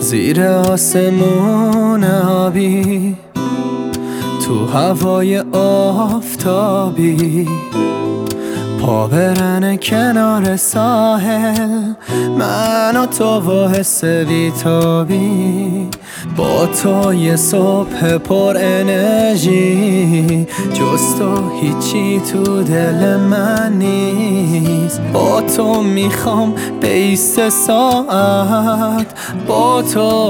زیر آسمون آبی، تو هوای آفتابی، پا برن کنار ساحل، من و تو و حس بیتابی، با تو یه صبح پر انرژی، جز تو هیچی تو دل من نیست. با تو میخوام بیست ساعت، با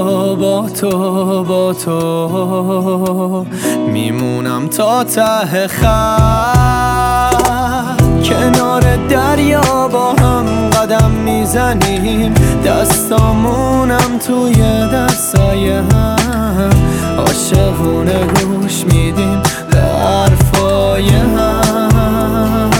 تو میمونم تا ته خط. کنار دریا با هم قدم میزنیم، دستامونم توی دستای هم، عاشقونه گوش میدیم به حرفای هم.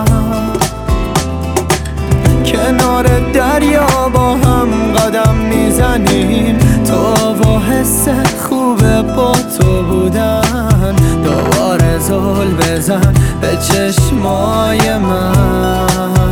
کنار دریا با هم قدم میزنیم، تو و حس خوبه با تو بودن، دوباره زل بزن به چشمای من.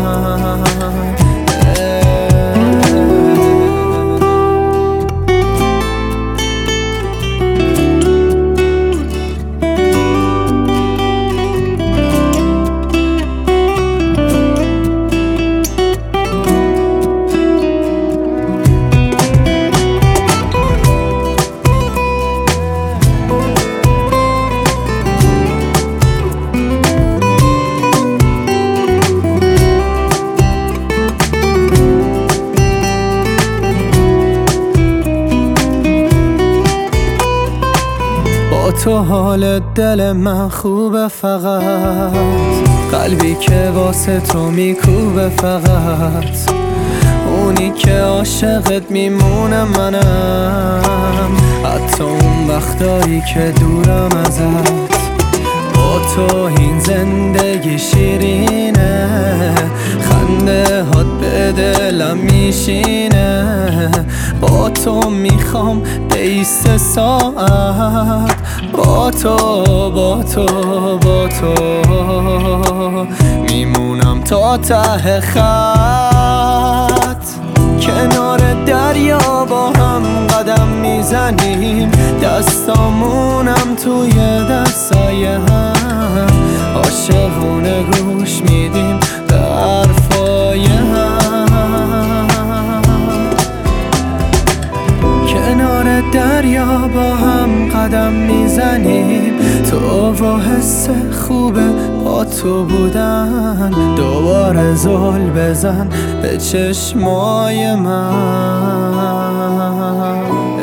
تو حال دل من خوبه، فقط قلبی که واسه تو میکوبه، فقط اونی که عاشقت میمونه منم، حتی اون وقتایی که دورم ازت. با تو این زندگی شیرینه، خنده هات به دلم میشینه، با تو میخوام بیست ساعت، با تو میمونم تا ته خط. کنار دریا با هم قدم میزنیم، دستامونم توی دستای هم، عاشقونه گوش میدیم به حرفای هم. کنار دریا با هم قدم میزنیم، تو و حس خوبه با تو بودن، دوباره زل بزن به چشمای من.